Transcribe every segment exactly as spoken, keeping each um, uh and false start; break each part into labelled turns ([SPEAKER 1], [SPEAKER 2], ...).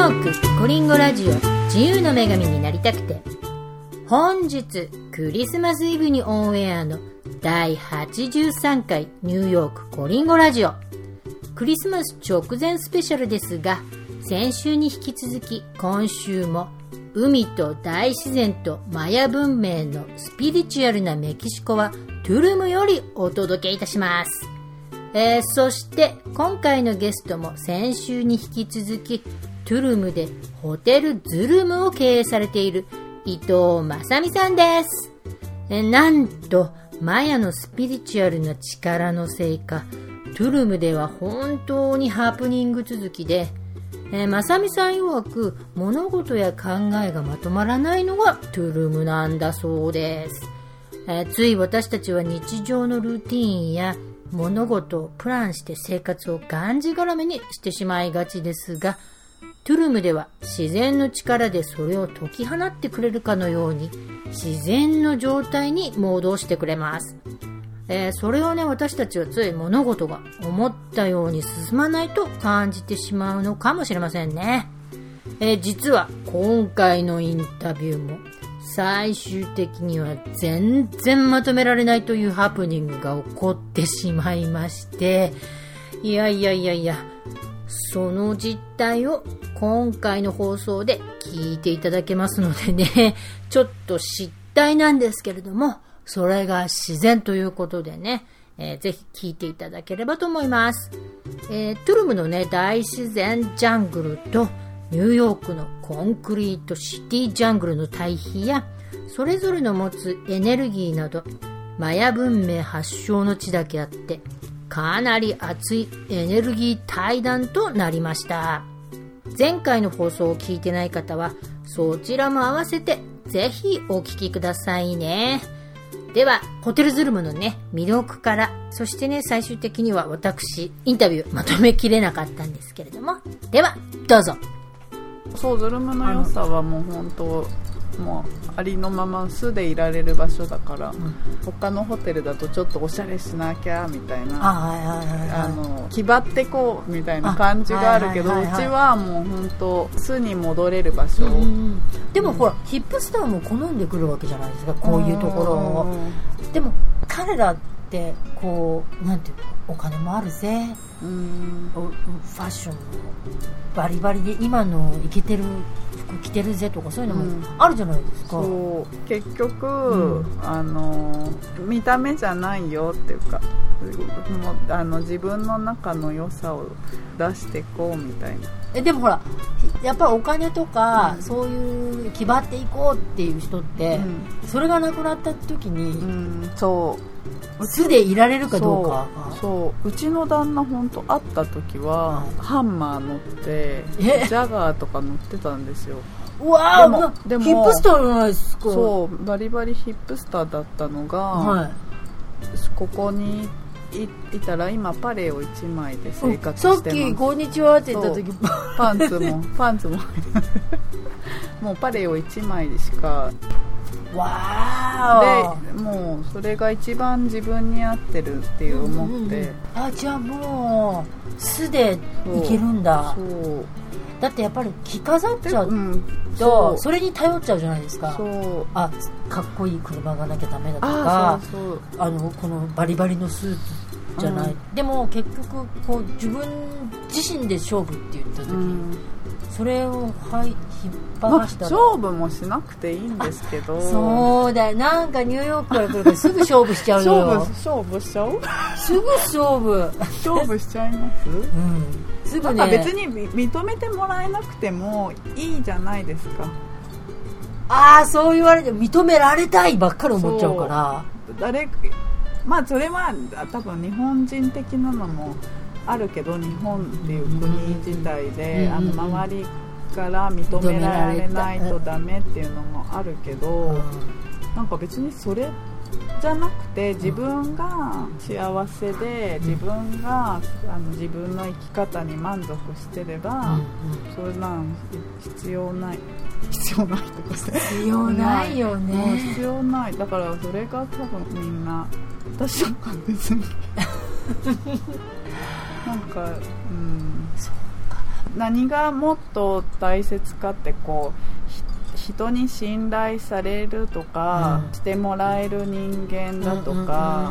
[SPEAKER 1] ークコリンゴラジオ自由の女神になりたくて、本日クリスマスイブにオンエアのだいはちじゅうさんかいニューヨークコリンゴラジオ、クリスマス直前スペシャルですが、先週に引き続き今週も海と大自然とマヤ文明のスピリチュアルなメキシコはトゥルムよりお届けいたします。えー、そして今回のゲストも先週に引き続きトゥルムでホテルズルムを経営されている伊藤正美さんです。えー、なんとマヤのスピリチュアルな力のせいか、トゥルムでは本当にハプニング続きで、えー、正美さん曰く物事や考えがまとまらないのがトゥルムなんだそうです。えー、つい私たちは日常のルーティーンや物事をプランして生活をがんじがらめにしてしまいがちですが、トゥルムでは自然の力でそれを解き放ってくれるかのように自然の状態に戻してくれます。えー、それをね、私たちはつい物事が思ったように進まないと感じてしまうのかもしれませんね。えー、実は今回のインタビューも最終的には全然まとめられないというハプニングが起こってしまいまして、いやいやいやいや、その実態を今回の放送で聞いていただけますのでね、ちょっと失態なんですけれども、それが自然ということでね、えー、ぜひ聞いていただければと思います。えー、トゥルムのね、大自然ジャングルとニューヨークのコンクリートシティジャングルの対比や、それぞれの持つエネルギーなど、マヤ文明発祥の地だけあって、かなり熱いエネルギー対談となりました。前回の放送を聞いてない方は、そちらも合わせてぜひお聞きくださいね。では、ホテルズルムのね、魅力から、そしてね、最終的には私、インタビューまとめきれなかったんですけれども、では、どうぞ。
[SPEAKER 2] そう、ズルムの良さはもう本当、もうありのまま素でいられる場所だから、うん、他のホテルだとちょっとおしゃれしなきゃみたいな、あの気張ってこうみたいな感じがあるけど、うちはもう本当素に戻れる場所、うん、
[SPEAKER 1] でもほら、ヒップスターも好んでくるわけじゃないですか、こういうところを。でも彼らってこう、なんていうの、お金もあるぜ、うん、ファッションもバリバリで今のイケてる服着てるぜとか、そういうのもあるじゃないですか、うん、
[SPEAKER 2] そう結局、うん、あの見た目じゃないよっていうか、もうあの自分の中の良さを出していこうみたいな。
[SPEAKER 1] えでもほら、やっぱりお金とか、うん、そういう気張っていこうっていう人って、うん、それがなくなった時に、うん、そう素でいられるかどうか。
[SPEAKER 2] そう、そううちの旦那本当会った時は、はい、ハンマー乗ってジャガーとか乗ってたんですよ。
[SPEAKER 1] うわー、でもヒップスターじゃないですか。
[SPEAKER 2] そうバリバリヒップスターだったのが、はい、ここにいたら今パレオいちまいで生活してます。
[SPEAKER 1] さっきこんにちはって言った時
[SPEAKER 2] パンツもパンツももうパレオいちまいでしか。
[SPEAKER 1] わ
[SPEAKER 2] ーでもうそれが一番自分に合ってるっていう思って、うんうんうん、
[SPEAKER 1] あ、じゃあもう素でいけるんだ。そうそうだってやっぱり着飾っちゃうと、うん、そ, それに頼っちゃうじゃないですか。そうあかっこいい車がなきゃダメだとか、あそうそうあのこのバリバリのスーツじゃない、うん、でも結局こう自分自身で勝負って言った時、うん、それを、はい、引っ張らしたら、
[SPEAKER 2] まあ、勝負もしなくていいんですけど。
[SPEAKER 1] そうだよ、なんかニューヨークから来るからすぐ勝負しちゃうよ。
[SPEAKER 2] 勝負勝負しちゃう
[SPEAKER 1] すぐ勝負
[SPEAKER 2] 勝負しちゃいます、うん
[SPEAKER 1] すぐね、
[SPEAKER 2] なんか別に認めてもらえなくてもいいじゃないですか。
[SPEAKER 1] ああ、そう言われて認められたいばっかり思っちゃうから。
[SPEAKER 2] 誰まあそれは多分日本人的なのもあるけど、日本っていう国自体で、うん、あの周りから認められないとダメっていうのもあるけど、うん、なんか別にそれじゃなくて自分が幸せで、自分があの自分の生き方に満足してれば、うんうん、そんなん必要ない必要ないとかして
[SPEAKER 1] 必要ないよね。
[SPEAKER 2] 必要ない。だからそれが多分みんな、私なんか別になんか、うん、
[SPEAKER 1] そうか。
[SPEAKER 2] 何がもっと大切かってこう人に信頼されるとか、うん、してもらえる人間だとか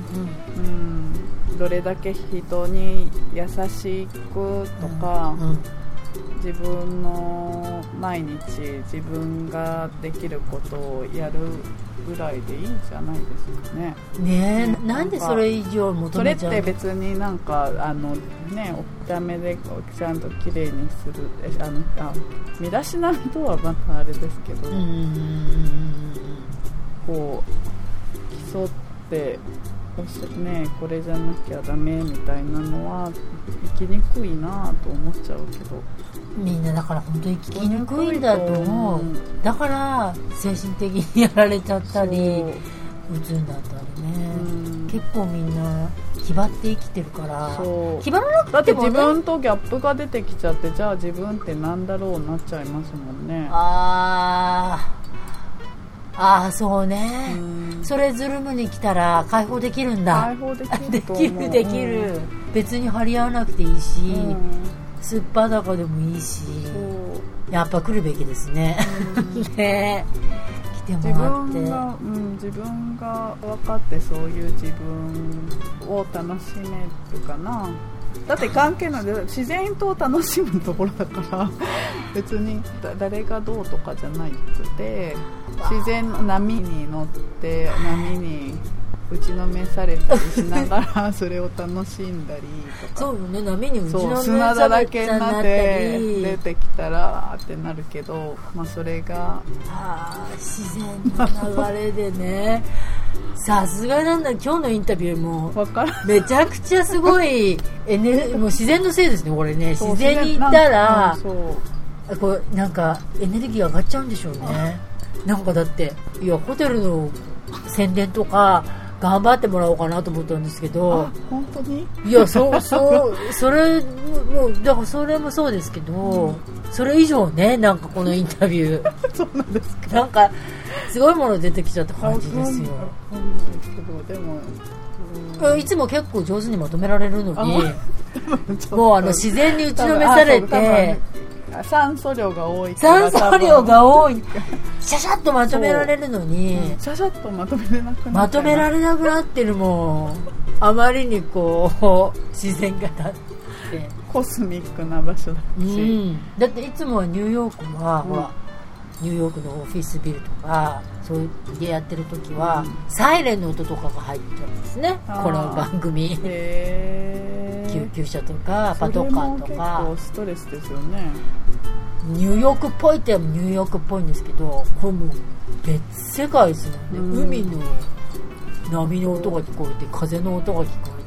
[SPEAKER 2] どれだけ人に優しくとか、うんうん、自分の毎日自分ができることをやるぐらいでいいんじゃないですかね。
[SPEAKER 1] ねえ、なんでそれ以上求めちゃうの？
[SPEAKER 2] それって別になんかあのね、おためでちゃんときれいにするあのあ身だしなみとはまたあれですけど、うーんこう競ってね、これじゃなきゃダメみたいなのは生きにくいなと思っちゃうけど、
[SPEAKER 1] みんなだから本当に生きにくいんだと思う。だから精神的にやられちゃったりうつんだったりね、結構みんな気張って生きてるから、そう気張らなくてもね、
[SPEAKER 2] だって自分とギャップが出てきちゃって、じゃあ自分ってなんだろうなっちゃいますもんね。
[SPEAKER 1] あーああそうね、うん、それズルムに来たら解放できるんだ。
[SPEAKER 2] 解放できると思う。
[SPEAKER 1] できるできる、うん、別に張り合わなくていいし、うん、すっぱだかでもいいし、やっぱ来るべきですね、うん、ね来てもらって、
[SPEAKER 2] 自分が、うん、自分が分かってそういう自分を楽しめるかな。だって関係ない、自然と楽しむところだから別に誰がどうとかじゃないくて、自然の波に乗って波に打ちのめされたりしながらそれを楽しんだりとか。
[SPEAKER 1] そうよね、波に打ちのめされ
[SPEAKER 2] 砂だらけになって出てきたらってなるけど、まあ、それが
[SPEAKER 1] あ自然の流れでねさすがなんだ。今日のインタビューもめちゃくちゃすごいエネもう自然のせいですねこれね。自然に行ったらこうなんかエネルギー上がっちゃうんでしょうね。なんかだっていやホテルの宣伝とか頑張ってもらおうかなと思ったんですけど、
[SPEAKER 2] 本当に
[SPEAKER 1] いやそうそうそれもだからそれもそうですけど、うん、それ以上ねなんかこのインタビュー
[SPEAKER 2] そうなんですか。
[SPEAKER 1] なんかすごいもの出てきちゃった感じですよ。
[SPEAKER 2] でも、
[SPEAKER 1] うん、いつも結構上手にまとめられるのにもうあの自然に打ちのめされて
[SPEAKER 2] 酸素量が多い
[SPEAKER 1] 酸素量が多いシャシャッとまとめられるのに、
[SPEAKER 2] うん、シャシャッとまとめれなくなっ
[SPEAKER 1] まとめられなくなってるもんあまりにこう自然が立って
[SPEAKER 2] コスミックな場所だし、
[SPEAKER 1] うん、だっていつもはニューヨークは、うん、ほらニューヨークのオフィスビルとかそういう家やってる時は、うん、サイレンの音とかが入ってるんですねこの番組。へー、救急車とかパトカーとか。
[SPEAKER 2] 結構ストレスですよね。
[SPEAKER 1] ニューヨークっぽいってニューヨークっぽいんですけど、これもう別世界ですもんね、うん、海の波の音が聞こえて風の音が聞こえて、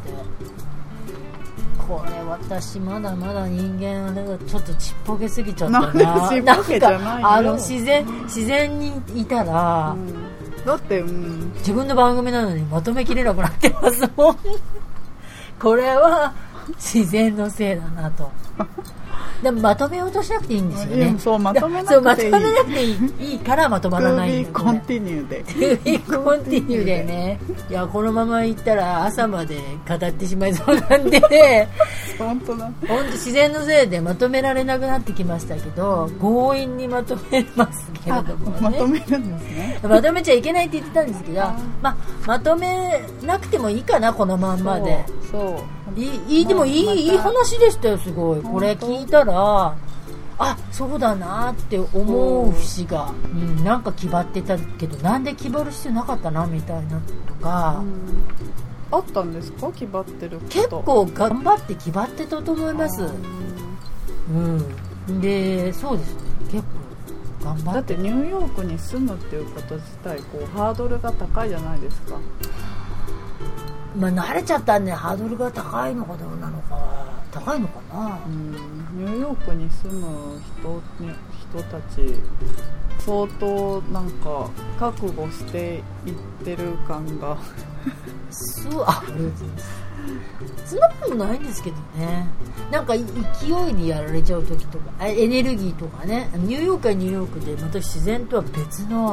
[SPEAKER 1] これ私まだまだ人間あれがちょっとちっぽけすぎちゃったな。
[SPEAKER 2] なんでちっぽけじゃないよ。
[SPEAKER 1] あの自然自然にいたら、うん、
[SPEAKER 2] だって、うん、
[SPEAKER 1] 自分の番組なのにまとめきれなくなってますもんこれは自然のせいだなとでもまとめようとしなくていいんですよね。
[SPEAKER 2] そうまとめなくていい。そうまとめな
[SPEAKER 1] くていい、いいからまとまらないん
[SPEAKER 2] ですね。トゥービーコンティニューで。
[SPEAKER 1] トゥービーコンティニューでね。いやこのまま行ったら朝まで語ってしまいそうなんで。
[SPEAKER 2] 本当だ。
[SPEAKER 1] 本当自然のせいでまとめられなくなってきましたけど、強引にまとめますけれどもね。
[SPEAKER 2] まとめるんですね。
[SPEAKER 1] まとめちゃいけないって言ってたんですけど、ままとめなくてもいいかなこのまんまで。
[SPEAKER 2] そう。そう
[SPEAKER 1] いいいいでもいい、ま、いい話でしたよすごい。これ聞いたらあそうだなって思う節が、うん、なんか気張ってたけどなんで気張る必要なかったなみたいなとか、
[SPEAKER 2] うん、あったんですか気張ってること。
[SPEAKER 1] 結構頑張って気張ってたと思います。うんでそうですね結構頑張って。
[SPEAKER 2] だってニューヨークに住むっていうこと自体こうハードルが高いじゃないですか。
[SPEAKER 1] まあ、慣れちゃったんでハードルが高いのかどうなのか高いのかな、
[SPEAKER 2] うん、ニューヨークに住む人、ね、人たち相当なんか覚悟していってる感が
[SPEAKER 1] そうあそんなこともないんですけどね。なんか勢いにやられちゃう時とかエネルギーとかね。ニューヨークはニューヨークでまた自然とは別の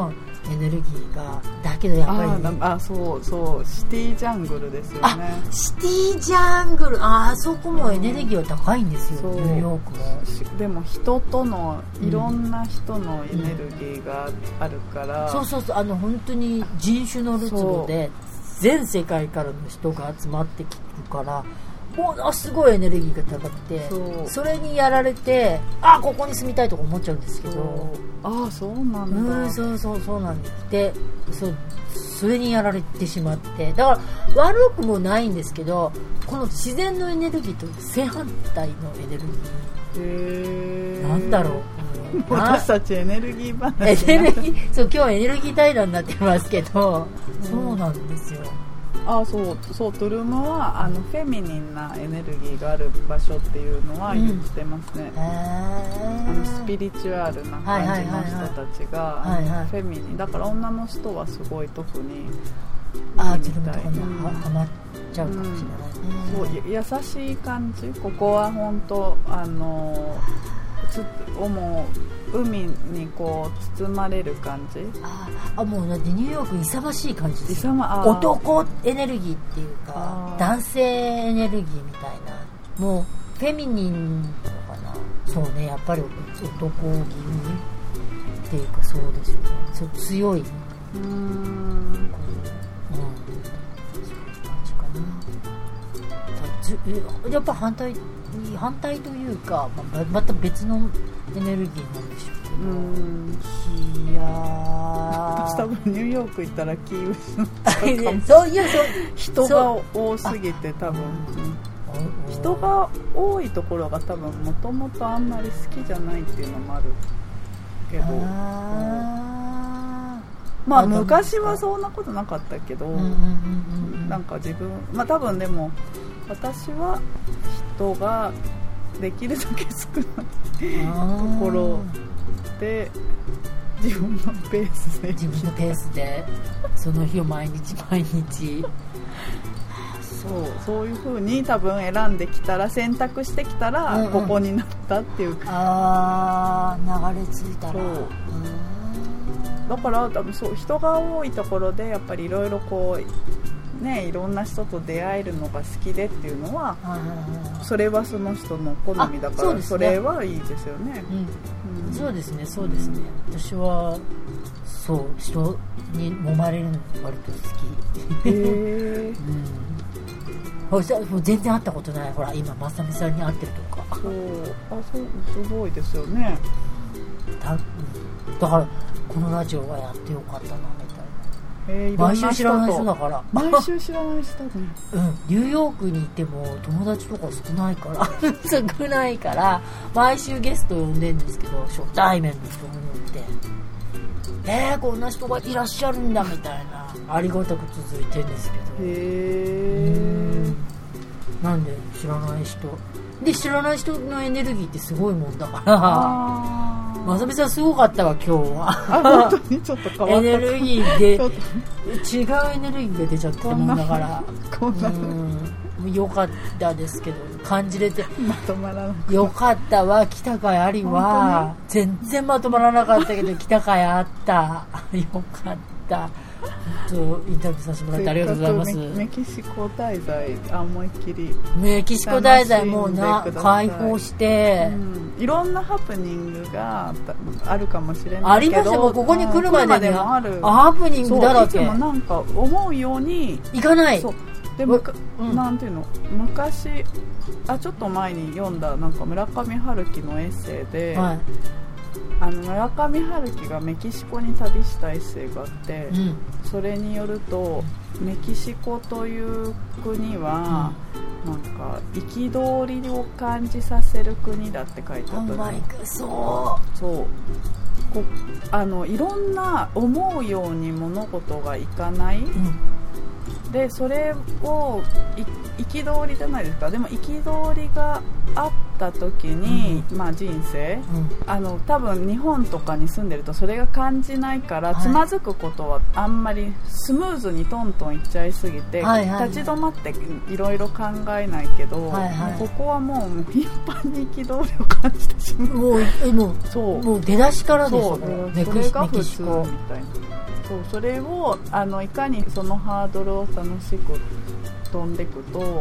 [SPEAKER 1] エネルギーがだけどやっぱり、ね、
[SPEAKER 2] ああそうそうシティジャングルですよね。
[SPEAKER 1] あシティジャングルあそこもエネルギーは高いんですよ、うん、ニューヨークも。
[SPEAKER 2] でも人とのいろんな人のエネルギーがあるから、
[SPEAKER 1] うん、そうそうそうあの本当に人種のるつぼで全世界からの人が集まってきてるからものすごいエネルギーが高くて そ, それにやられてあここに住みたいとか思っちゃうんですけど
[SPEAKER 2] ああそうなんだ
[SPEAKER 1] うんそうそうそうなんですで そ, それにやられてしまってだから悪くもないんですけどこの自然のエネルギーと正反対のエネルギー
[SPEAKER 2] へー
[SPEAKER 1] なんだろう
[SPEAKER 2] 私たちエネルギー話
[SPEAKER 1] エネルギーそう今日はエネルギー対談になってますけど、うん、そうなんですよ。
[SPEAKER 2] あそうそうトゥルームはあのフェミニンなエネルギーがある場所っていうのは言ってますね、うん、あのスピリチュアルな感じの人たちが、はいはいはいはい、フェミニンだから女の人はすごい特に
[SPEAKER 1] あトゥルームとかにはまっちゃうかもしれない、
[SPEAKER 2] うん、そう優しい感じここは本当あのつもう海にこう包まれる感じ
[SPEAKER 1] ああもうだってニューヨーク勇ましい感じですよ。
[SPEAKER 2] 勇ま
[SPEAKER 1] 男エネルギーっていうか男性エネルギーみたいなもうフェミニンのかなそうねやっぱり男気味っていうかそうですよねそう強い、うーん、こう、うん、そういう感じかな。やっぱ反対反対というか、まあ、また別のエネルギーなんでしょうけど、うん、いや
[SPEAKER 2] 私多分ニューヨーク行ったら気失う
[SPEAKER 1] そういうそう
[SPEAKER 2] 人が多すぎて多分、うん、人が多いところが多分もともとあんまり好きじゃないっていうのもあるけどあ、うん、まあ昔はそんなことなかったけど、うんうんうんうん、なんか自分まあ多分でも私は人ができるだけ少ないところで自分のペースで
[SPEAKER 1] 自分のペースでその日を毎日毎日
[SPEAKER 2] そうそういう風に多分選んできたら選択してきたら、うんうん、ここになったっていう
[SPEAKER 1] あー流れ着いたらそう
[SPEAKER 2] だから多分そう人が多いところでやっぱりいろいろこうね、いろんな人と出会えるのが好きでっていうのは、うん、それはその人の好みだから そ,、ね、それはいいですよね、
[SPEAKER 1] うんうん、そうですねそうですね私はそう人に揉まれるの割と好きへー、うん、全然会ったことないほら今まさみさんに会ってるとか
[SPEAKER 2] そうあそうすごいですよね
[SPEAKER 1] だ, だからこのラジオはやってよかったなえー、毎週知らない人だから
[SPEAKER 2] 毎週知らない人ね
[SPEAKER 1] うんニューヨークにいても友達とか少ないから少ないから毎週ゲスト呼んでんですけど初対面の人もいてえーこんな人がいらっしゃるんだみたいなありがたく続いてるんですけどへーなんで知らない人で知らない人のエネルギーってすごいもんだからまさみさんすごかったわ今日は
[SPEAKER 2] あ本当にちょっと変わった
[SPEAKER 1] エネルギーで違うエネルギーが出ちゃってもんだから
[SPEAKER 2] こんな
[SPEAKER 1] うんよかったですけど感じれて
[SPEAKER 2] まとまらなかった
[SPEAKER 1] よかったわ来たかいありは全然まとまらなかったけど来たかいあったよかったインタビューさせてもらってありがとうございます。
[SPEAKER 2] メキシコ滞在あ思いっきり
[SPEAKER 1] メキシコ滞在もうな開放して、
[SPEAKER 2] うん、いろんなハプニングがあるかもしれないけど
[SPEAKER 1] ありましたもうここに来るまでには
[SPEAKER 2] ある
[SPEAKER 1] ハプニングだらけ
[SPEAKER 2] いつもなんか思うように
[SPEAKER 1] いかない
[SPEAKER 2] そうでも、うん、なんていうの昔あちょっと前に読んだなんか村上春樹のエッセイで、はいあの村上春樹がメキシコに旅したエッセイがあって、うん、それによるとメキシコという国は、うん、なんか憤りを感じさせる国だって書いてあったの、
[SPEAKER 1] ね、そう
[SPEAKER 2] そうこあのいろんな思うように物事がいかない、うん、でそれを憤りじゃないですかでも憤りがあった時に、うんまあ、人生、うん、あの多分日本とかに住んでるとそれが感じないから、はい、つまずくことはあんまりスムーズにトントンいっちゃいすぎて、はいはい、立ち止まっていろいろ考えないけど、はいはい、ここはもう頻繁に憤りを感じてしまう
[SPEAKER 1] もうえもう
[SPEAKER 2] そう
[SPEAKER 1] もう出だしからですよ
[SPEAKER 2] ねそれが普通みたいなそうそれをあのいかにそのハードルを楽しく飛んでいくと、そう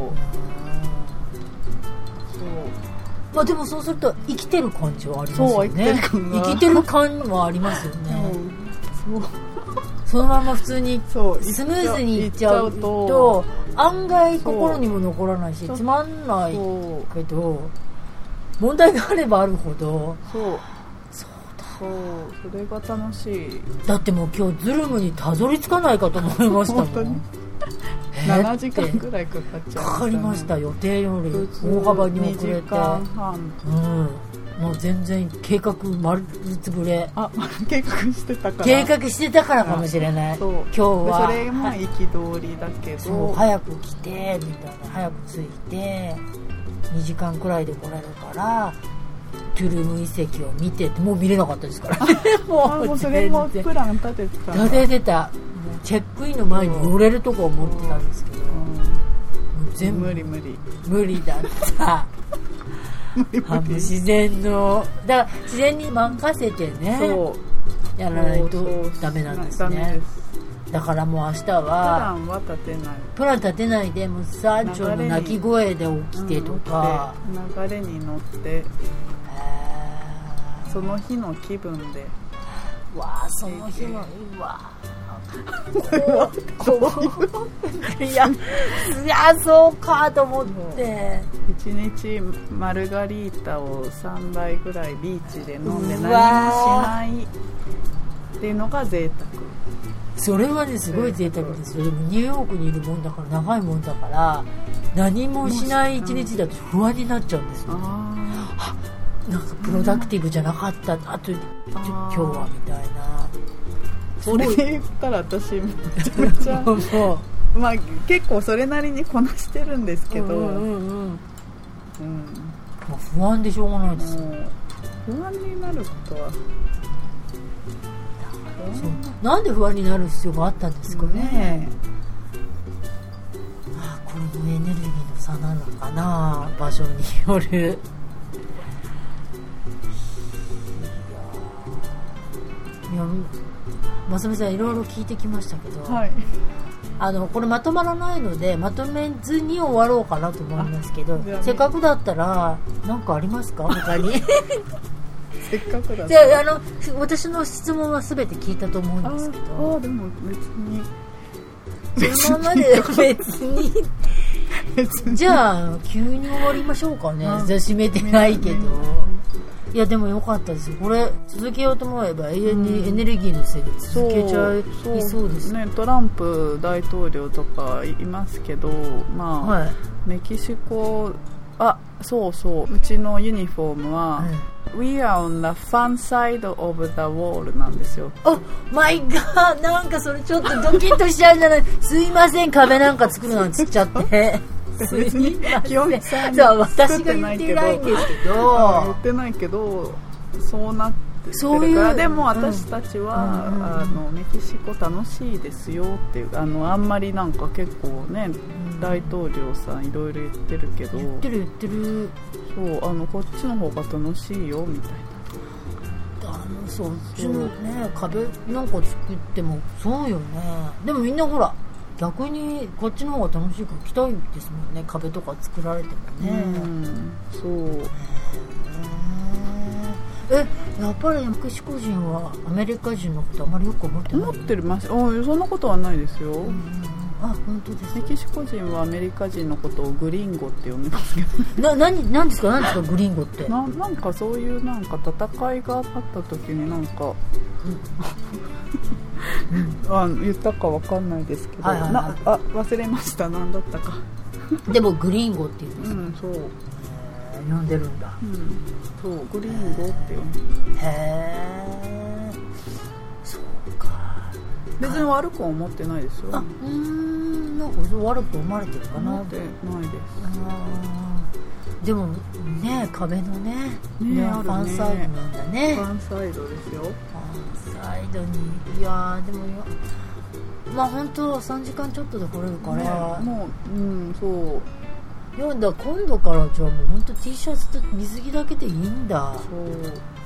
[SPEAKER 3] まあでもそうすると生きてる感じはありますよね。
[SPEAKER 2] そう生きてる感が
[SPEAKER 3] 生きてる感はありますよね、
[SPEAKER 2] うん、そう
[SPEAKER 3] そのまま普通に
[SPEAKER 2] そう
[SPEAKER 3] スムーズにいっちゃうと案外心にも残らないしつまんないけど、問題があればあるほど、
[SPEAKER 2] そう
[SPEAKER 3] そうだ、
[SPEAKER 2] そうそれが楽しい。
[SPEAKER 3] だってもう今日ズルムにたどり着かないかと思いましたもん。
[SPEAKER 2] 本当にななじかんぐらいかかっちゃう、ね、
[SPEAKER 3] かかりました。予定より大幅に遅れて
[SPEAKER 2] にじかんはん、
[SPEAKER 3] うん、もう全然計画丸つぶれ。
[SPEAKER 2] あ、計画してたから
[SPEAKER 3] 計画してたからかもしれない。
[SPEAKER 2] そう
[SPEAKER 3] 今日は
[SPEAKER 2] それも憤りだけど、
[SPEAKER 3] そう早く来てみたいな、早く着いてにじかんくらいで来れるからトゥルム遺跡を見てって、もう見れなかったですから
[SPEAKER 2] もうもうそれもプラン立ててた
[SPEAKER 3] 立ててた。チェックインの前に寄れるとこを持ってたんですけど、
[SPEAKER 2] うん、
[SPEAKER 3] もう全部
[SPEAKER 2] 無理無理
[SPEAKER 3] 無理だった
[SPEAKER 2] 無理無理
[SPEAKER 3] 自然のだから自然に任せてね、
[SPEAKER 2] そう
[SPEAKER 3] やらないとダメなんですね。だからもう明日は
[SPEAKER 2] プランは立てない、
[SPEAKER 3] プラン立てないでもう山頂の鳴き声で起きてとか、
[SPEAKER 2] うん、流れに乗ってその日の気分で、
[SPEAKER 3] わあその日のうわいやいやそうかと思って、
[SPEAKER 2] 一日マルガリータをさんだいぐらいビーチで飲んで何もしないっていうのが贅沢。
[SPEAKER 3] それはねすごい贅沢ですよ。でもニューヨークにいるもんだから長いもんだから何もしない一日だと不安になっちゃうんですよ、ね、あなんかプロダクティブじゃなかったなと今日はみたいな。
[SPEAKER 2] それで言ったら私めちゃめちゃまあ結構それなりにこなしてるんですけど、うんうんうんうん、
[SPEAKER 3] まあ、不安でしょうがないですよ。
[SPEAKER 2] 不安になることは
[SPEAKER 3] そうなんで不安になる必要があったんですかね、ねあこれもエネルギーの差なのかな、場所による。いやますみさんいろいろ聞いてきましたけど、はい、あのこれまとまらないのでまとめずに終わろうかなと思いますけど、せっかくだったら何かありますか他に
[SPEAKER 2] せっかくだ
[SPEAKER 3] じゃあ、あの私の質問は全て聞いたと思うんですけど、
[SPEAKER 2] ああでも別に
[SPEAKER 3] そのままで別にじゃあ急に終わりましょうかね。じゃあ締めてないけど、いやでもよかったですよ。これ続けようと思えば永遠にエネルギーのせいで続けちゃいそうですね。
[SPEAKER 2] トランプ大統領とかいますけど、まあ、はい、メキシコ、あ、そうそう、うちのユニフォームは、うん、We are on the fun side of the wall なんですよ。
[SPEAKER 3] おマイガー、なんかそれちょっとドキッとしちゃうんじゃないすいません壁なんか作るなんつっちゃって
[SPEAKER 2] 別に基本さん
[SPEAKER 3] そう私が言ってないんですけど
[SPEAKER 2] 言ってないけどそうなってるから。でも私たちは、うん、あのメキシコ楽しいですよっていう、あのあんまりなんか結構ね、うん、大統領さんいろいろ言ってるけど
[SPEAKER 3] 言ってる言ってる
[SPEAKER 2] そうあのこっちの方が楽しいよみたいな。
[SPEAKER 3] あのそっちのね壁なんか作ってもそうよね。でもみんなほら逆にこっちの方が楽しいから来たいですもんね。壁とか作られてもね、うん、
[SPEAKER 2] そう
[SPEAKER 3] えやっぱりメキシコ人はアメリカ人のことあまりよく思ってない。
[SPEAKER 2] 思ってます。おそんなことはないですよ、うん、
[SPEAKER 3] あ本当です。
[SPEAKER 2] メキシコ人はアメリカ人のことをグリンゴって呼んでますけど
[SPEAKER 3] な何何ですか何ですかグリンゴって
[SPEAKER 2] な。なんかそういうなんか戦いがあった時になんか、うん、あ言ったかわかんないですけど、はいはいはい、なあ忘れました何だったか
[SPEAKER 3] でもグリンゴって言うんですか、うん、
[SPEAKER 2] そう
[SPEAKER 3] 呼んでるんだ、
[SPEAKER 2] うん、そうグリンゴって呼んでる。
[SPEAKER 3] へえそうか。
[SPEAKER 2] 別に悪くは思ってないですよ。
[SPEAKER 3] あうーんなんか悪く思われてるかな。
[SPEAKER 2] 思ってないです。
[SPEAKER 3] でもね壁のねねファンサイドなんだね。
[SPEAKER 2] ファンサイドですよ。
[SPEAKER 3] ファンサイドにいやでもまあ本当さんじかんちょっとで来れるから、
[SPEAKER 2] ね、もううんそう
[SPEAKER 3] 読んだ今度からじゃあもう本当 T シャツと水着だけでいいんだ。
[SPEAKER 2] そう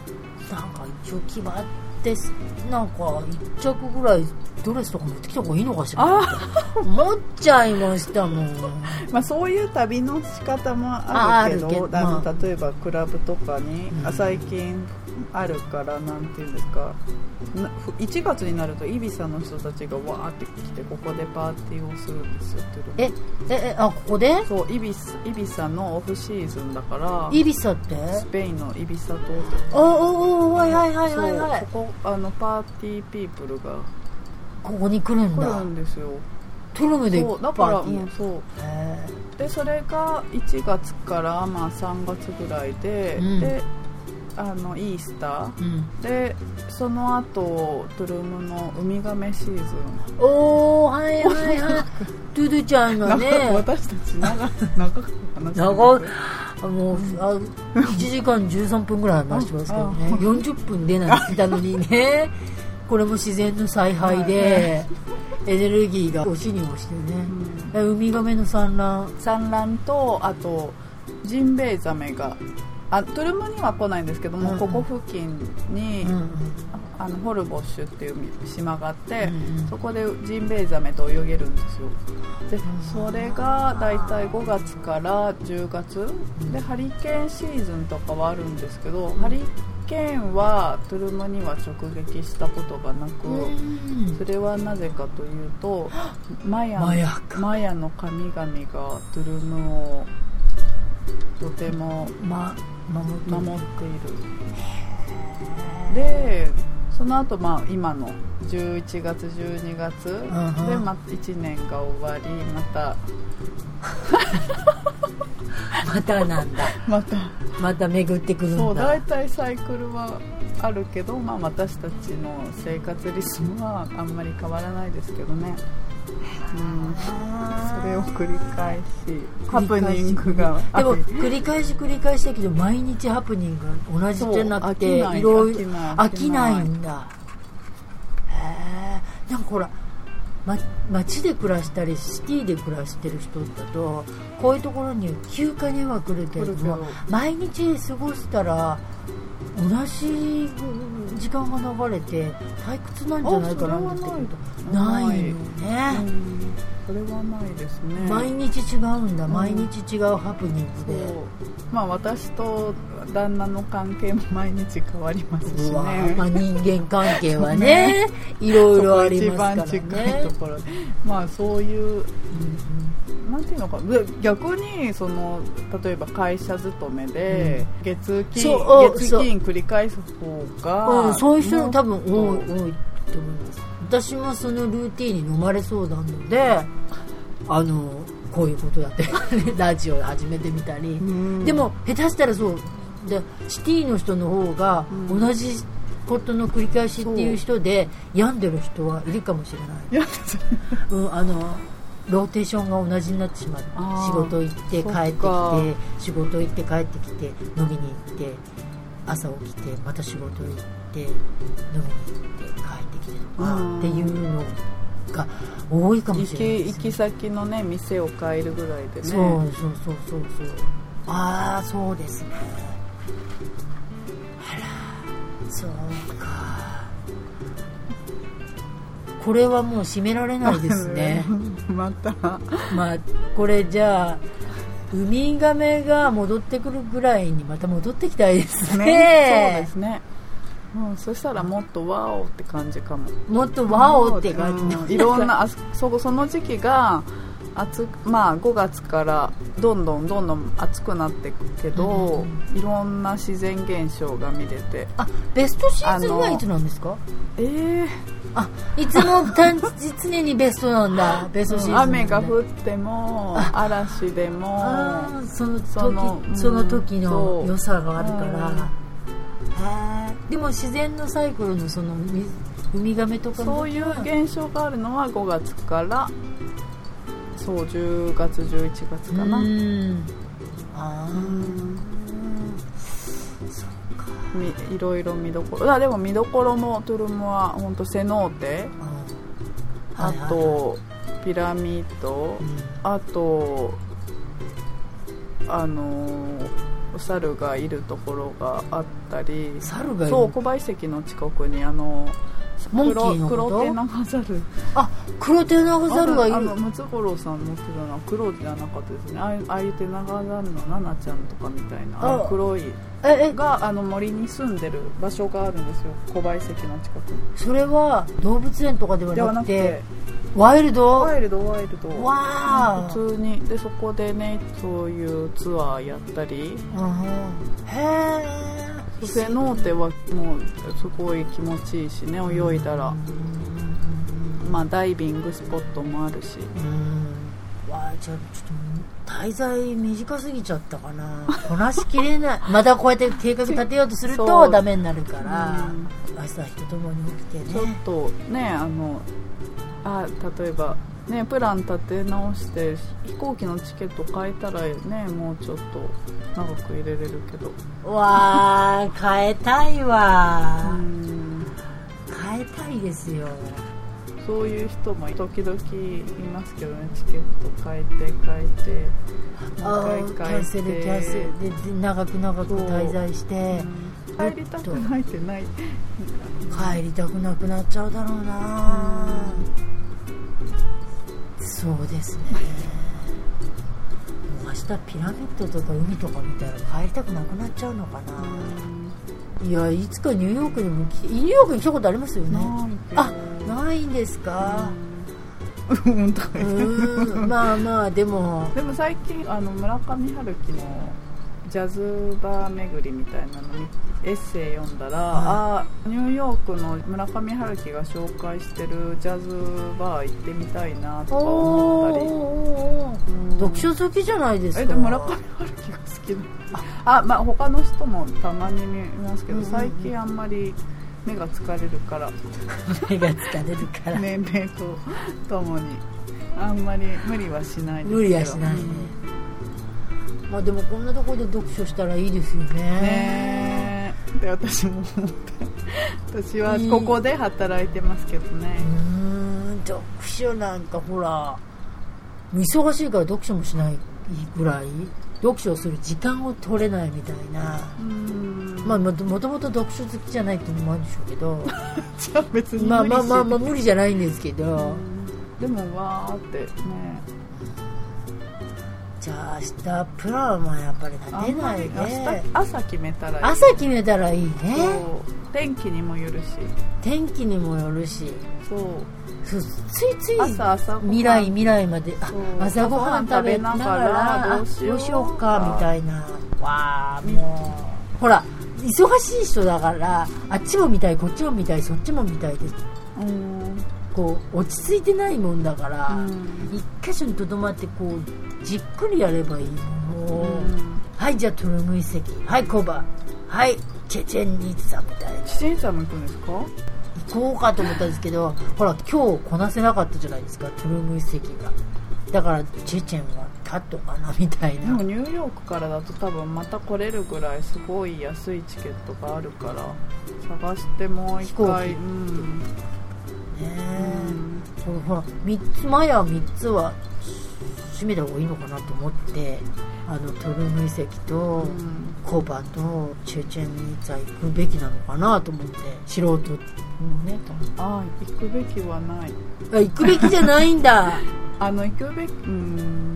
[SPEAKER 3] なんか一応決まってなんか一着ぐらいドレスとか持ってきた方がいいのかしらって思っちゃいましたもん。
[SPEAKER 2] まあそういう旅の仕方もあるけど、あ
[SPEAKER 3] あるけど、まあ、
[SPEAKER 2] 例えばクラブとかに、うん、最近あるからなんていうんですか、いちがつになるとイビサの人たちがわーって来てここでパーティーをするんですよ。
[SPEAKER 3] ええあここで？
[SPEAKER 2] そうイビスイビサのオフシーズンだから。
[SPEAKER 3] イビサって
[SPEAKER 2] スペインのイビサ島とか。
[SPEAKER 3] おおおはいはいはいはいはい。
[SPEAKER 2] ここあのパーティーピープルが
[SPEAKER 3] ここに来るんだ。
[SPEAKER 2] 来るんですよ。
[SPEAKER 3] トルムで
[SPEAKER 2] そうだからもうそうでそれがいちがつからまあさんがつぐらいで、うん、であのイースター、うん、でその後トゥルムのウミガメシーズン。
[SPEAKER 3] おーはいはいはいトゥルちゃんがね
[SPEAKER 2] 私たち長く話して
[SPEAKER 3] 長もうあいちじかんじゅうさんぷんぐらい話してますけどねよんじゅっぷんでなんて言ったのにねこれも自然の采配でエネルギーが押しに押してね、うん、ウミガメの産卵
[SPEAKER 2] 産卵とあとジンベエザメがあトゥルムには来ないんですけども、うん、ここ付近に、うん、あのホルボッシュっていう島があって、うん、そこでジンベエザメと泳げるんですよ。でそれがだいたいごがつからじゅうがつでハリケーンシーズンとかはあるんですけど、ハリケーンはトゥルムには直撃したことがなく、うん、それはなぜかというとマヤ、マヤ、マヤの神々がトゥルムをとても、ま、守っている、守っている。でその後、まあ今のじゅういちがつじゅうにがつで、ま、いちねんが終わりまた
[SPEAKER 3] またなんだ
[SPEAKER 2] また
[SPEAKER 3] また巡ってくるんだ。
[SPEAKER 2] そうだいたいサイクルはあるけど、まあ、私たちの生活リズムはあんまり変わらないですけどね。うん、それを繰り返しハプニングが
[SPEAKER 3] でも繰り返し繰り返しだけど毎日ハプニングが同じじゃなくていろいろ飽きないんだ。へえ。なんかほら、ま、街で暮らしたりシティで暮らしてる人だとこういうところに休暇には来るけれども毎日過ごしたら同じ時間が流れて退屈なんじゃないかなって思うとないのね。
[SPEAKER 2] それはないですね。
[SPEAKER 3] 毎日違うんだ、うん、毎日違うハプニングで、
[SPEAKER 2] まあ、私と旦那の関係も毎日変わりますしね。
[SPEAKER 3] まあ、人間関係はねいろいろありますからね。
[SPEAKER 2] 一番近いところで、まあそういう、うん、なんていうのか逆にその例えば会社勤めで月金、うん、月金繰り返す方が、
[SPEAKER 3] うん、そういう人多分多い、多いと思います。私もそのルーティーンに飲まれそうなのであのこういうことやってラジオを始めてみたり、うん、でも下手したらそうでシティの人の方が同じことの繰り返しっていう人で病んでる人はいるかもしれない、うん、あのローテーションが同じになってしまう。仕事行って帰ってきて仕事行って帰ってきて飲みに行って朝起きてまた仕事行って飲みに行って帰ってきてとかっていうのが多いかもしれないです、ね、
[SPEAKER 2] 行き、行き先のね店を変えるぐらいでね。
[SPEAKER 3] そうそうそうそうそう。ああそうですね。あらそうか。これはもう閉められないですね
[SPEAKER 2] また
[SPEAKER 3] まあこれじゃあウミガメが戻ってくるぐらいにまた戻ってきたいですね。
[SPEAKER 2] ねそうですね。うん、そしたらもっとワオって感じかも。
[SPEAKER 3] もっとワオって感じ、
[SPEAKER 2] うん、いろんなあ そ, その時期が暑、まあ、ごがつからどんどんどんどん暑くなっていくけど、うん、いろんな自然現象が見れて。
[SPEAKER 3] あベストシーズンはいつなんですか？
[SPEAKER 2] えー、
[SPEAKER 3] あいつも常にベストなんだベストシーズン、
[SPEAKER 2] うん、雨が降っても嵐でも
[SPEAKER 3] あその時その、うん、その時の良さがあるから、へでも自然のサイクルのそのウミガメとか
[SPEAKER 2] そういう現象があるのはごがつからそうじゅうがつじゅういちがつかな。うんあうんそうか。いろいろ見どころあでも見どころもトゥルムは本当セノーテ、あ, あとピラミッド、うん、あとあの猿がいるところがあったり、
[SPEAKER 3] 猿がいる、
[SPEAKER 2] そう小林石の近くにあの
[SPEAKER 3] モンキーのこと
[SPEAKER 2] 黒手長猿、
[SPEAKER 3] あ、黒手長猿がいる。
[SPEAKER 2] あのムツゴロウさん持ってたのは黒じゃなかったですね。ああいうああいう手長猿のナナちゃんとかみたいなあの黒い
[SPEAKER 3] ええ
[SPEAKER 2] があの森に住んでる場所があるんですよ、小林石の近くに。
[SPEAKER 3] それは動物園とかでは
[SPEAKER 2] では
[SPEAKER 3] なくて
[SPEAKER 2] なくて
[SPEAKER 3] ワイルド
[SPEAKER 2] ワイルドワイルド
[SPEAKER 3] わあ、
[SPEAKER 2] 普通にでそこでねそういうツアーやったり、
[SPEAKER 3] うん、へえ。
[SPEAKER 2] セノーテはもうすごい気持ちいいしね、泳いだら、まあダイビングスポットもあるし、
[SPEAKER 3] うん、わあ、じゃあちょっと滞在短すぎちゃったかな、こなしきれないまたこうやって計画立てようとするとダメになるから、うん、朝日とともに起きてね、
[SPEAKER 2] ちょっとね、あのあ例えばねプラン立て直して飛行機のチケット変えたらね、もうちょっと長く入れれるけど、
[SPEAKER 3] わあ変えたいわ、
[SPEAKER 2] うん、
[SPEAKER 3] 変えたいですよ。
[SPEAKER 2] そういう人も時々いますけどね、チケット変えて変えてもう一回変えて
[SPEAKER 3] キャンセルキャンセルで長く長く滞在して、
[SPEAKER 2] うん、帰りたくないってない
[SPEAKER 3] 帰りたくなくなっちゃうだろうな、うん、そうですねもう明日ピラミッドとか海とか見たら帰りたくなくなっちゃうのかな、うん、いやいつかニューヨークにも来て、ニューヨークに来たことありますよね。あ、ないんですか、
[SPEAKER 2] うん、
[SPEAKER 3] うんまあまあでも
[SPEAKER 2] でも最近あの村上春樹のジャズバー巡りみたいなのにエッセイ読んだら、はい、あニューヨークの村上春樹が紹介してるジャズバー行ってみたいなとか思ったり、
[SPEAKER 3] うん、読書好きじゃないですか。
[SPEAKER 2] えでも村上春樹が好きなあ、まあ、他の人もたまに見ますけど、うんうん、最近あんまり目が疲れるから
[SPEAKER 3] 目が疲れるから
[SPEAKER 2] 年齢とともにあんまり無理はしないですけど、
[SPEAKER 3] 無理はしないね、まあでもこんなところで読書したらいいですよね。ね
[SPEAKER 2] で私も思った私はここで働いてますけどね、
[SPEAKER 3] うーん読書なんかほら忙しいから読書もしないぐらい読書をする時間を取れないみたいな、うーん、まあ、もともと読書好きじゃないっていうのもあるんでしょうけど
[SPEAKER 2] じゃあ別に無理して、
[SPEAKER 3] まあまあまあまあ無理じゃないんですけど、
[SPEAKER 2] でもわーってね、
[SPEAKER 3] じゃあ明日プランはやっぱり立てないね。
[SPEAKER 2] 明日朝決めたらいい、
[SPEAKER 3] 朝決めたらいいね。
[SPEAKER 2] 天気にもよるし
[SPEAKER 3] 天気にもよるし、
[SPEAKER 2] そう
[SPEAKER 3] ついつい
[SPEAKER 2] 朝朝
[SPEAKER 3] 未来未来まで朝ごはん食べながらどうしよう、しようかみたいな。わあもうほら忙しい人だからあっちも見たいこっちも見たいそっちも見たいで、うん、こう落ち着いてないもんだから、うん、一箇所にとどまってこうじっくりやればいいの、うん、はいじゃあトルム遺跡、はいコバ、はいチェチェンニツァみたいな。
[SPEAKER 2] チェチェンニツァも行くんですか？
[SPEAKER 3] 行こうかと思ったんですけどほら今日こなせなかったじゃないですかトルム遺跡が。だからチェチェンはカットかなみたいな。
[SPEAKER 2] でもニューヨークからだと多分また来れるぐらいすごい安いチケットがあるから探してもう一回、うん、
[SPEAKER 3] ねえ、うん、ほらみっつ前はみっつは閉めた方がいいのかなと思ってあのトルム遺跡と、うん、コバとチェチェンニツァ行くべきなのかなと思って素人もね
[SPEAKER 2] ああ行くべきはない。
[SPEAKER 3] あ行くべきじゃないんだ
[SPEAKER 2] あの行くべき、うん、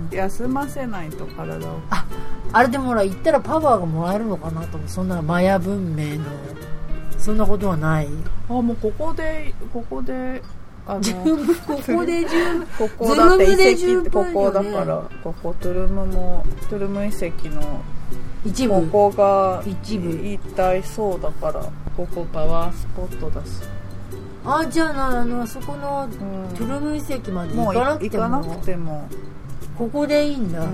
[SPEAKER 2] 休ませないと体を。
[SPEAKER 3] ああれでもほら行ったらパワーがもらえるのかなと思う。そんなマヤ文明のそんなことはない。
[SPEAKER 2] あもうここでここであの
[SPEAKER 3] ここで十分
[SPEAKER 2] ここだって遺跡ってここだからここトゥルムもトゥルム遺跡の
[SPEAKER 3] 一部
[SPEAKER 2] ここが
[SPEAKER 3] 一部
[SPEAKER 2] 一体そうだからここパワースポットだし。
[SPEAKER 3] あじゃあなあのあそこの、うん、トゥルム遺跡まで行かなくて も,
[SPEAKER 2] もう行かなくても
[SPEAKER 3] ここでいいんだ、うん、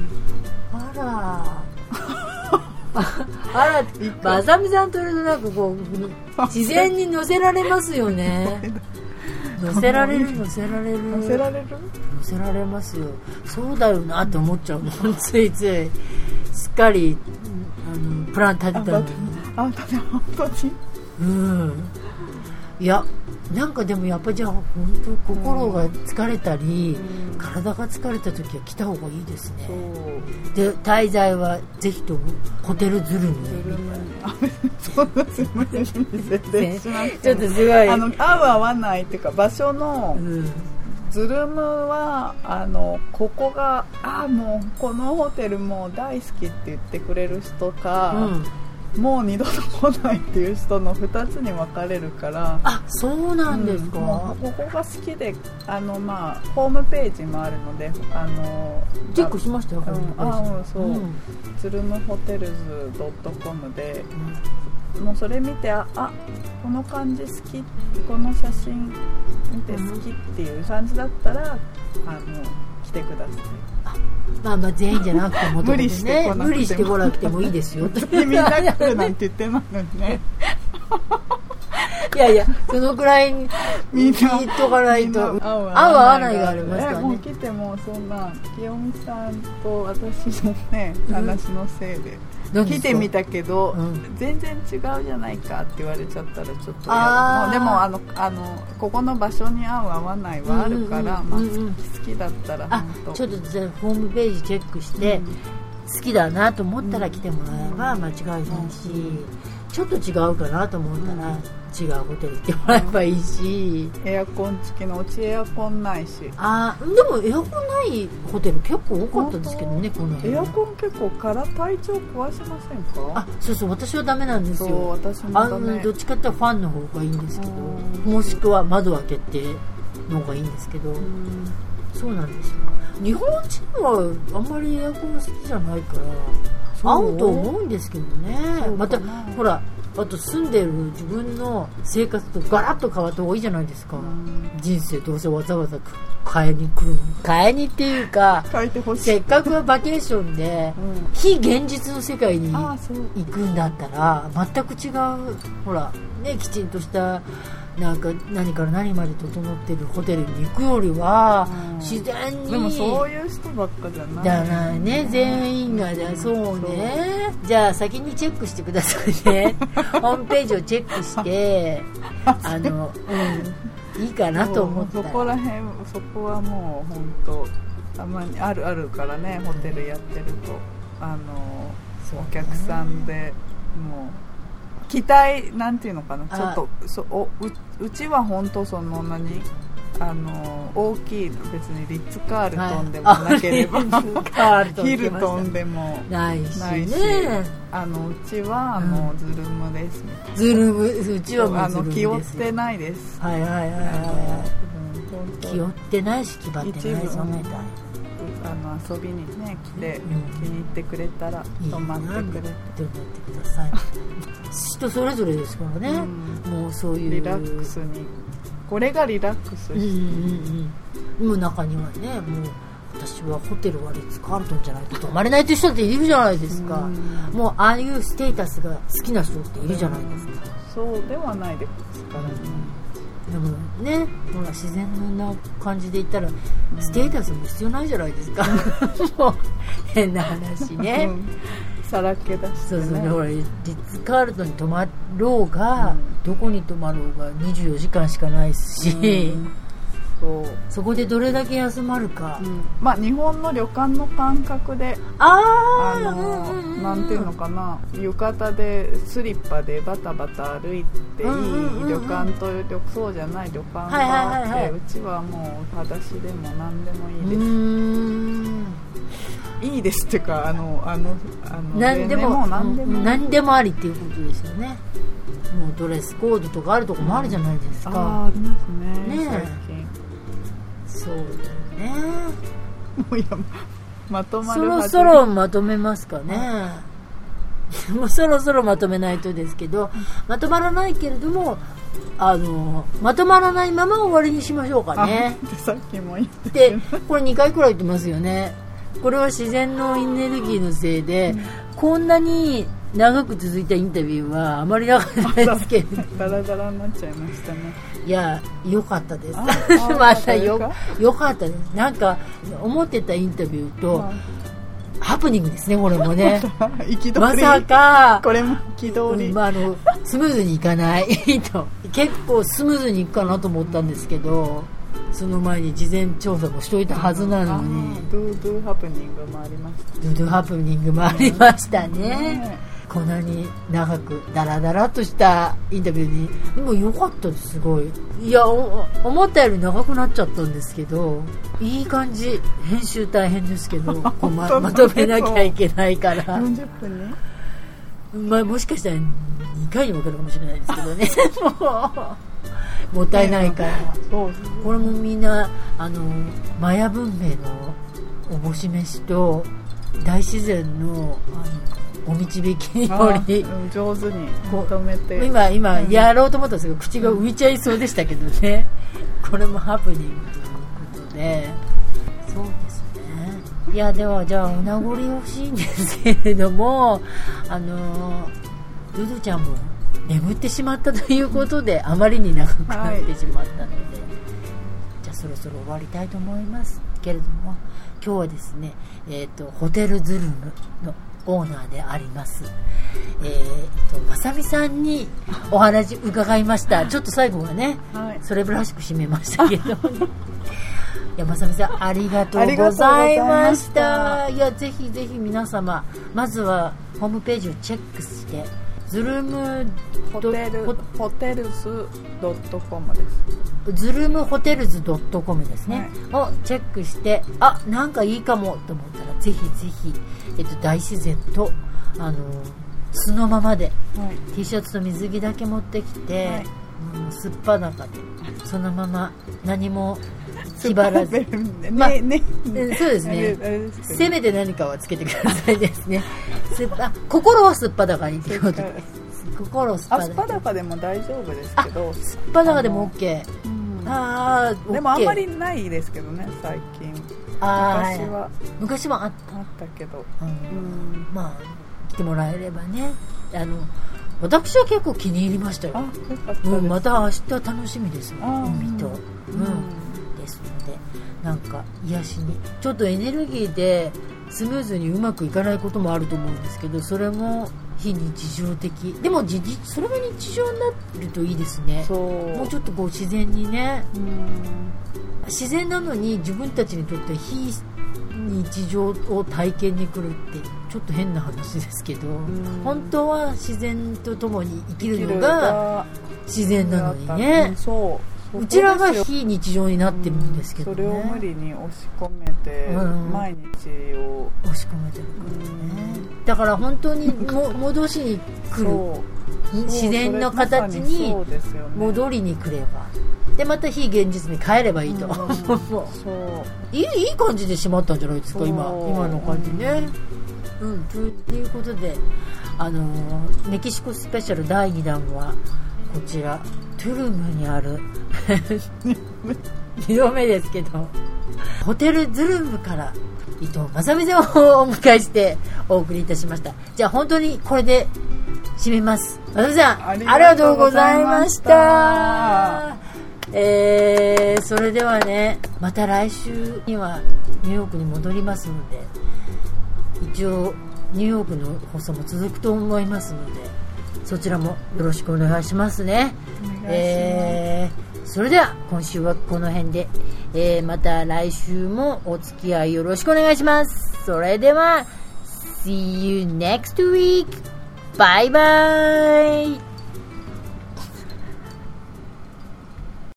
[SPEAKER 3] あらあらまさみさんといるとなんかこう自然に乗せられますよね乗せられる乗せられる
[SPEAKER 2] 乗せられる
[SPEAKER 3] 乗せられますよ。そうだよなって思っちゃうもんついついすっかりあのプラン立てたのに
[SPEAKER 2] あ本当にうん
[SPEAKER 3] いやなんかでもやっぱじゃあ本当心が疲れたり、うん、体が疲れた時は来た方がいいですね。で滞在はぜひともホテルズルム
[SPEAKER 2] そうですね
[SPEAKER 3] ちょっとすごい
[SPEAKER 2] あの合う合わないっていうか場所の、うんズルムはあのここがあもうこのホテルもう大好きって言ってくれる人か、うん、もう二度と来ないっていう人のふたつに分かれるから。
[SPEAKER 3] あそうなんですか、うん、も
[SPEAKER 2] うここが好きであの、まあ、ホームページもあるのであの
[SPEAKER 3] チェックしましたよ、
[SPEAKER 2] うん、あうんそう、うん、ズルムホテルズ .com で、うん、もうそれ見てああこの感じ好きこの写真見て好きっていう感じだったら、うん、あの来てください。
[SPEAKER 3] あまあまあ全員じゃなくても、ね、
[SPEAKER 2] 無理してこなくても
[SPEAKER 3] 無理してこなくてもいいですよ
[SPEAKER 2] みんな来るなんて言ってないのにね
[SPEAKER 3] いやいやそのくらいに言っとかないと合う合わないがありますからね。
[SPEAKER 2] もう来てもそんな清美さんと私のね話のせいで、うん、来てみたけど、うん、全然違うじゃないかって言われちゃったらちょっとやもうでもあのあのここの場所に合う合わないはあるから、うんうんうんまあ、好きだったら本当
[SPEAKER 3] ちょっとじゃあホームページチェックして、うん、好きだなと思ったら来てもらえば間違いないし、うん、ちょっと違うかなと思ったら、うん違うホテル行ってもらえばいいし、
[SPEAKER 2] エアコン付きのうちエアコンないし。
[SPEAKER 3] あでもエアコンないホテル結構多かったですけどねこの辺。
[SPEAKER 2] エアコン結構から体調壊しませんか。
[SPEAKER 3] あそうそう私はダメなんですよ。
[SPEAKER 2] そう私もダメ。
[SPEAKER 3] あどっちかっていうとファンの方がいいんですけどもしくは窓開けての方がいいんですけどそうなんですよ。日本人はあんまりエアコン好きじゃないから合うと思うんですけどね。またほらあと住んでる自分の生活とガラッと変わった方がいいじゃないですか。人生どうせわざわざ変えに来るの変えにっていうかせっかくはバケーションで、うん、非現実の世界に行くんだったら全く違うほらねきちんとしたなんか何から何まで整ってるホテルに行くよりは、うん、自然に
[SPEAKER 2] でもそういう人ばっかじゃない
[SPEAKER 3] じゃないね全員がじゃそうねそうじゃあ先にチェックしてくださいねホームページをチェックしてあの、うん、いいかなと思ったら
[SPEAKER 2] そ, そこら辺そこはもう本当たまにあるあるからねホテルやってるとあの、お客さんでもう期待なんていうのかなちょっとそ お う, うちは本当その何あの大きい別にリッツカールトンでもなければ、はい、ヒルトンでもないし、ね、あのうちはもうズルムです、
[SPEAKER 3] うん、ズルムうちはもうズルムです
[SPEAKER 2] 気負ってないです
[SPEAKER 3] はいはいはいはい、気負ってないし気張ってないそんなに
[SPEAKER 2] あの遊びにね来て、うん、気に入ってくれたら泊まってくれて泊まって
[SPEAKER 3] ください人それぞれですからね、うん、もうそういう
[SPEAKER 2] リラックスにこれがリラックスして、うんうん
[SPEAKER 3] うん、もう中にはねもう私はホテルはリッツカールトンじゃないと泊まれないという人っているじゃないですか、うん、もうああいうステータスが好きな人っているじゃないですか、
[SPEAKER 2] うん、そうではないですからね、
[SPEAKER 3] うん、でもねほら自然な感じで言ったら、うん、ステータスも必要ないじゃないですかもう変な話ね、うん
[SPEAKER 2] さらけ出して、ね、
[SPEAKER 3] そうそうほらリッツカールトンに泊まろうが、うん、どこに泊まろうがにじゅうよじかんしかないし、うん、そうそこでどれだけ休まるか、うん、
[SPEAKER 2] まあ日本の旅館の感覚でああの、うんうんうん、なんていうのかな浴衣でスリッパでバタバタ歩いていい旅館とそうじゃない旅館があって、はいはいはいはい、うちはもう裸足でも何でもいいです。うーんいいですっていうかあのあのあの
[SPEAKER 3] 何でも何でも何でもありっていうことですよね。もうドレスコードとかあるとこもあるじゃないですか、うん、
[SPEAKER 2] あ, ありますねね最近
[SPEAKER 3] そうだよね
[SPEAKER 2] もういやまとまる
[SPEAKER 3] そろそろまとめますかねもうそろそろまとめないとですけどまとまらないけれどもあのまとまらないまま終わりにしましょうかね
[SPEAKER 2] ってさっきも言って
[SPEAKER 3] でこれにかいくらい言ってますよね。これは自然のエネルギーのせいで、うん、こんなに長く続いたインタビューはあまりなかったですけど
[SPEAKER 2] ダラダラになっちゃいましたね。
[SPEAKER 3] いや良かったですまたよ良かったです。なんか思ってたインタビューと、まあ、ハプニングですねこれもねまさか
[SPEAKER 2] これも憤り、
[SPEAKER 3] うんまあ、あのスムーズにいかないと結構スムーズにいくかなと思ったんですけど、その前に事前調査もしといたはずなのに、
[SPEAKER 2] ドゥドゥハプニングもありました。
[SPEAKER 3] ドゥドゥハプニングもありましたね。こんなに長くダラダラとしたインタビューに、でも良かったです。すごい、いや思ったより長くなっちゃったんですけど、いい感じ。編集大変ですけどこう ま, まとめなきゃいけないから
[SPEAKER 2] よんじゅっぷんね、
[SPEAKER 3] まあ、もしかしたらにかいに分かるかもしれないですけどねもったいないから、
[SPEAKER 2] そう
[SPEAKER 3] これもみんなあのマヤ文明のおぼし飯と大自然のあのお導きにより、
[SPEAKER 2] うん、上手にまとめて、
[SPEAKER 3] 今今やろうと思ったんですけど、口が浮いちゃいそうでしたけどねこれもハプニングということで、そうですね。いやではじゃあお名残惜しいんですけれども、あのドゥドゥちゃんも眠ってしまったということで、あまりに長くなってしまったので、はい、じゃあそろそろ終わりたいと思いますけれども、今日はですね、えーと、ホテルズルムのオーナーであります、えーと、まさみさんにお話伺いました。ちょっと最後はね、はい、それらしく締めましたけど、ね、いやまさみさんありがとうございました。いやぜひぜひ皆様、まずはホームページをチェックして、ズルム
[SPEAKER 2] ホテルホテルズドットコムです。
[SPEAKER 3] ズルムホテルズドットコムですね、はい、をチェックして、あ、なんかいいかもと思ったらぜひぜひ、えっと、大自然とあの素のままで、はい、T シャツと水着だけ持ってきて、はい、もうすっぱだかでそのまま何も気張らず、ねまあねね、そうですね、せめて何かはつけてくださいですねすっぱ心はすっぱだかにということで、心をすっぱだか、
[SPEAKER 2] あ、すっぱだかでも大丈夫ですけど、
[SPEAKER 3] すっぱだかでも OK、あー、
[SPEAKER 2] でもあんまりないですけどね最近。
[SPEAKER 3] あ、
[SPEAKER 2] 昔は
[SPEAKER 3] 昔はあっ
[SPEAKER 2] た, あったけど、
[SPEAKER 3] うんうん、まあ来てもらえればね、あの私は結構気に入りましたよ。
[SPEAKER 2] あ、よかったです、
[SPEAKER 3] うん、また明日楽しみですよ、海と、うん、うん、ですので、なんか癒しにちょっとエネルギーでスムーズにうまくいかないこともあると思うんですけど、それも非日常的でもじそれが日常になるといいですね。
[SPEAKER 2] そう、
[SPEAKER 3] もうちょっとこう自然にね、うん、自然なのに自分たちにとって非日常を体験に来るってちょっと変な話ですけど、うん、本当は自然とともに生きるのが自然なのにね、そう、うちらが非日常になってるんですけどね、
[SPEAKER 2] うん、それを無理に押し込めて、うん、毎日を
[SPEAKER 3] 押し込めてるからね、うん、だから本当にも戻しに来る自然の形に戻りに来れば、でまた非現実に帰ればいいと、うん、そういい、いい感じでしまったんじゃないですか、今今の感じね、うん、ということで、あのメキシコスペシャルだいにだんはこちらトゥルムにあるにどめですけど、ホテルズルムから伊藤正美さんをお迎えしてお送りいたしました。じゃあ本当にこれで締めます。正美さんありがとうございました。えー、それではね、また来週にはニューヨークに戻りますので、一応ニューヨークの放送も続くと思いますので、そちらもよろしくお願いしますね。
[SPEAKER 2] お願いします。
[SPEAKER 3] えー、それでは今週はこの辺で、えー、また来週もお付き合いよろしくお願いします。それでは See you next week. Bye bye.